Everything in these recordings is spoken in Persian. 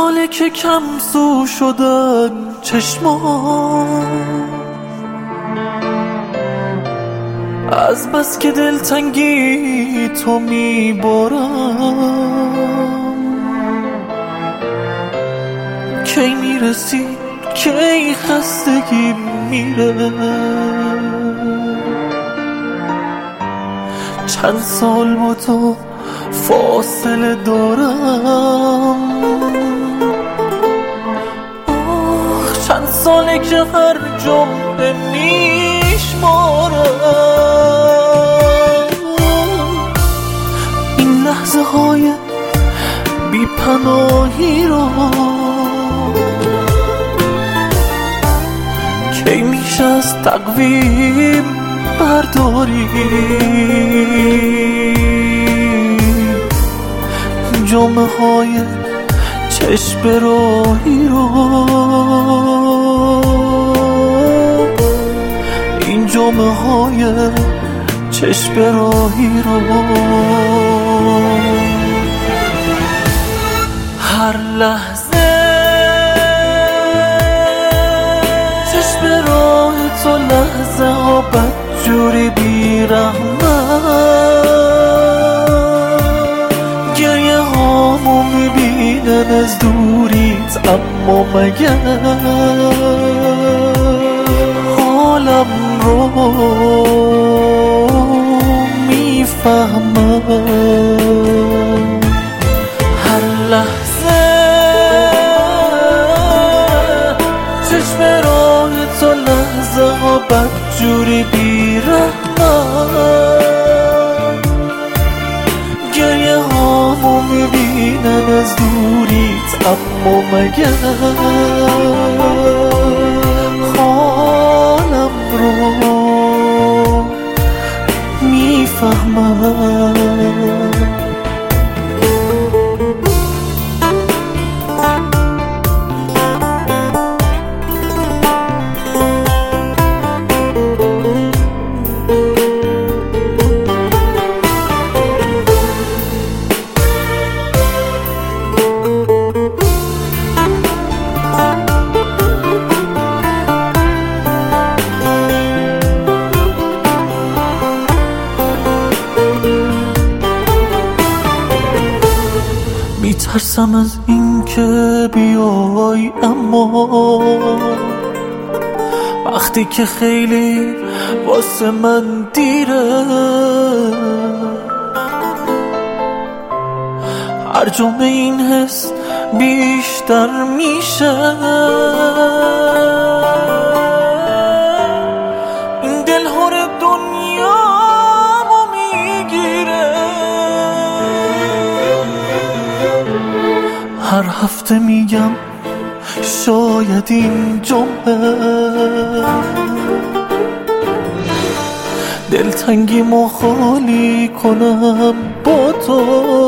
ساله که کم سو شدن چشمان، از بس که دلتنگی تو میبارم. کی میرسی کی خستگی میره، چند سال با تو فاصله دارم. چند ساله که هر جمله میشمارم، این لحظه های بی پناهی رو. کی میشه از تقویم برداری جمعه های چشم راهی رو، این جمعه های چشم راهی رو. هر لحظه چشم راه تو، لحظه ها بدجوری بی‌رحمت، گریه هامو میبینن از دوریت، اما مگر حالم رو میفهمم. هر لحظه چشم راه تو، لحظه ها بدجوری بی‌رحمت، گریه هامو میبینن از دوریت، اما مگر حالم رو میفهمم. میترسم از این که بیای، اما وقتی که خیلی واسه من دیره، هر جمعه این حس بیشتر میشه، این دل هر دنیامو میگیره. هر هفته میگم شاید این جمعه دلتنگیمو خالی کنم با تو،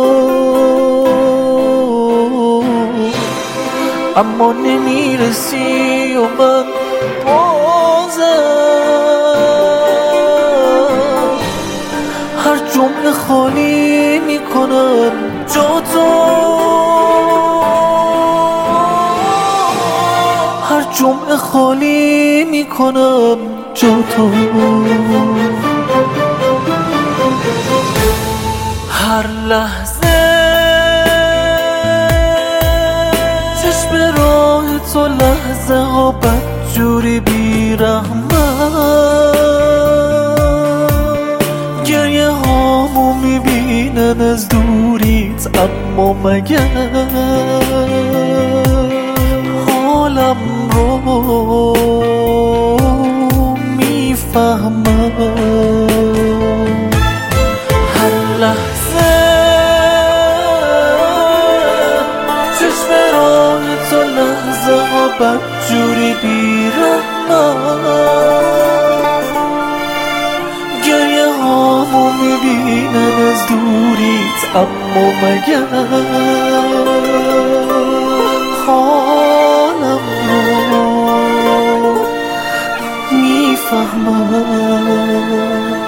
اما نمیرسی و من بازم هر جمعه خالی میکنم جا تو، هر جمعه خالی میکنم جا تو. هر لحظه چشم راه تو، لحظه ها بدجوری بی‌رحمت، گریه هامو میبینن از دوریت، اما مگر حالم رو میفهمم. هر لحظه چشم راه تو، لحظه ها بدجوری بی‌رحمت، گریه هامو میبینن از دوریت، اما مگر حالم رو میفهمم.